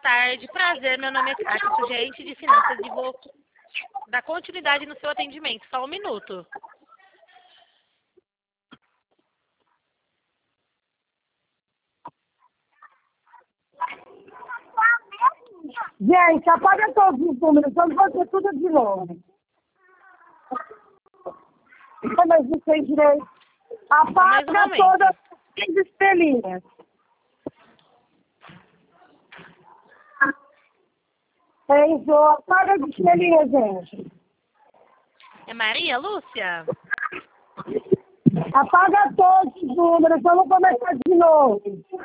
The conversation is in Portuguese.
tarde. Prazer, meu nome é Kátia, sou gerente de finanças e vou dar continuidade no seu atendimento. Só um minuto. Gente, apaga todos os números, vamos fazer tudo de novo. Mas não sei direito. Mais um Apaga momento. todas as estrelinhas. Enzo, apaga as estrelinhas, gente. É Maria Lúcia? Apaga todos os números, vamos começar de novo.